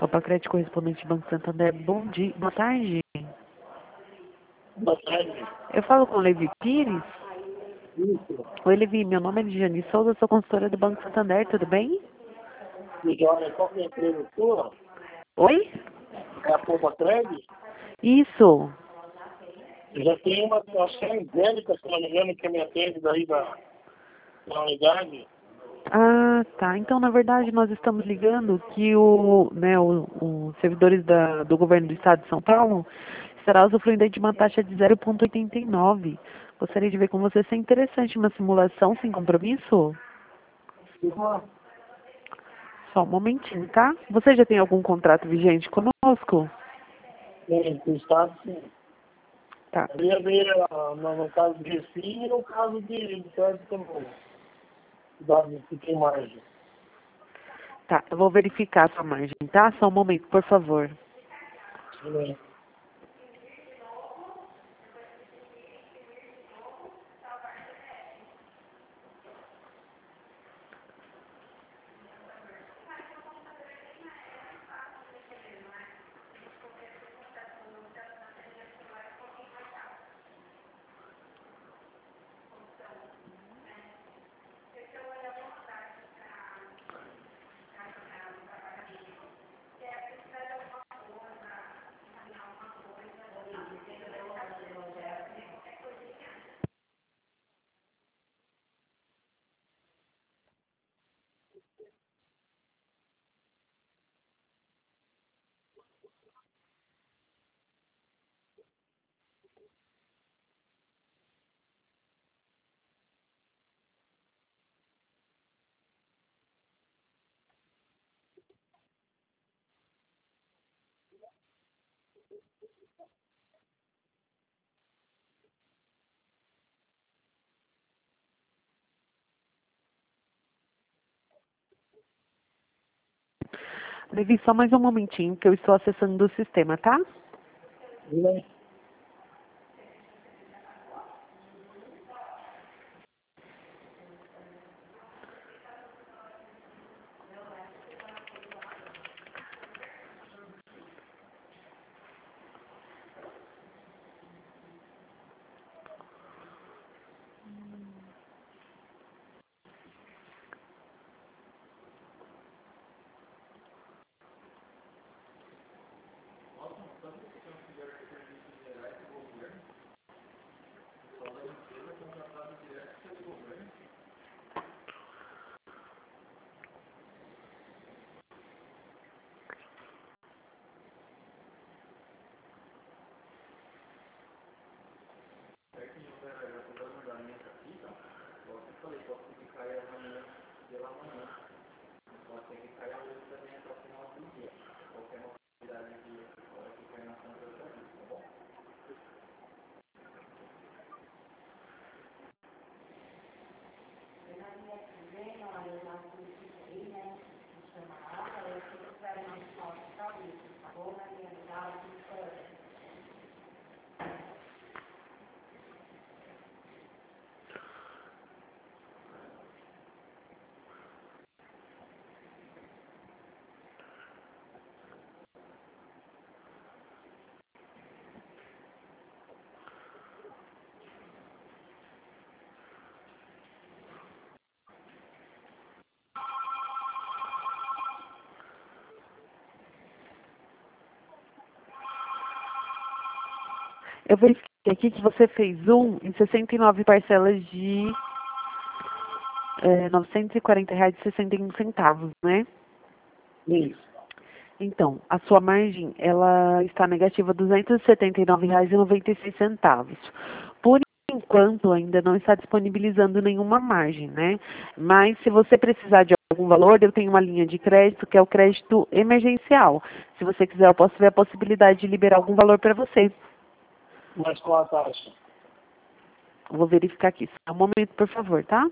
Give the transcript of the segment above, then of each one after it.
Copa Crédito, correspondente Banco Santander. Bom dia, boa tarde. Boa tarde. Eu falo com o Levi Pires. Isso. Oi, Levi, meu nome é Lidiane Souza, sou consultora do Banco Santander, tudo bem? Joia, qual que é a empresa sua? Oi? É a Copa Crédito? Isso. Eu já tenho uma situação Angélica, se não me engano, que me atende daí da unidade. Ah, tá. Então, na verdade, nós estamos ligando que os servidores do governo do estado de São Paulo estará usufruindo aí de uma taxa de 0,89. Gostaria de ver com você se é interessante uma simulação sem compromisso? Só um momentinho, tá? Você já tem algum contrato vigente conosco? Do estado, sim. Tá. Eu ia ver no caso de Recife e no caso de crédito também. Que tem margem. Tá, eu vou verificar a sua margem, tá? Só um momento, por favor. Tudo bem. Levi, só mais um momentinho que eu estou acessando o sistema, tá? Tudo bem. Eu verifiquei aqui que você fez em 69 parcelas de R$ 940,61, né? Isso. Então, a sua margem, ela está negativa R$ 279,96. Por enquanto, ainda não está disponibilizando nenhuma margem, né? Mas se você precisar de algum valor, eu tenho uma linha de crédito que é o crédito emergencial. Se você quiser, eu posso ver a possibilidade de liberar algum valor para você. Mas qual a taxa? Eu vou verificar aqui. Só um momento, por favor, tá?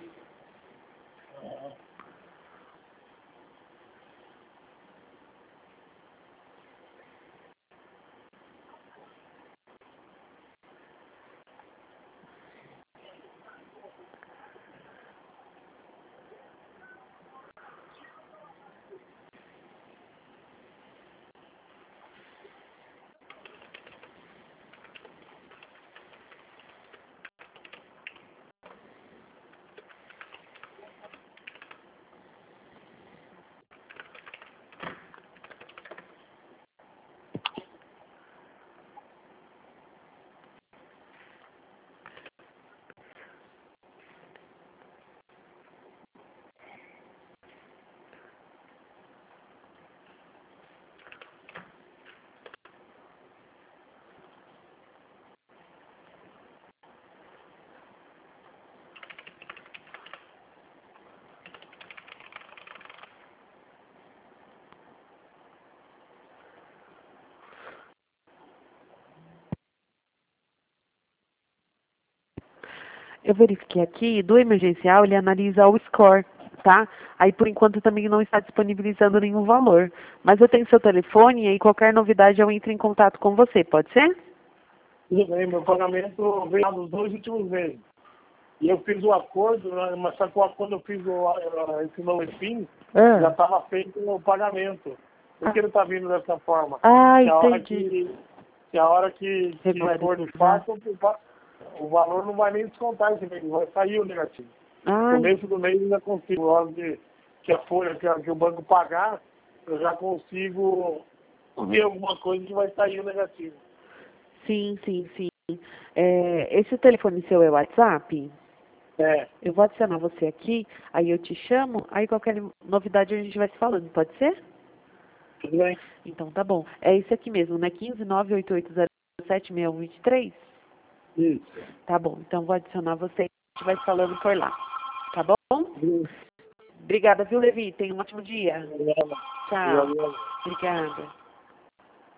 Eu verifiquei aqui, do emergencial ele analisa o score, tá? Aí por enquanto também não está disponibilizando nenhum valor. Mas eu tenho seu telefone e aí qualquer novidade eu entro em contato com você, pode ser? Tudo bem, meu pagamento veio nos 2 últimos meses. E eu fiz o acordo, né, mas só que quando eu fiz esse novo fim, já estava feito o pagamento. Por que ele está vindo dessa forma? Ah, Que a hora entendi. que a hora que for de fato, o valor não vai nem descontar esse mês, vai sair o negativo. No Ah, começo do mês eu já consigo, a hora que a folha, que o banco pagar, eu já consigo ver alguma coisa que vai sair o negativo. sim, sim, sim. Esse telefone seu é WhatsApp? É, Eu vou adicionar você aqui, aí eu te chamo, aí qualquer novidade a gente vai se falando, pode ser? tudo bem? Então tá bom. É esse aqui mesmo, né? 15988076123? Isso. Tá bom, então vou adicionar você e a gente vai se falando por lá. Tá bom? Obrigada, viu, Levi? Tenha um ótimo dia. Tchau. Valeu. Obrigada.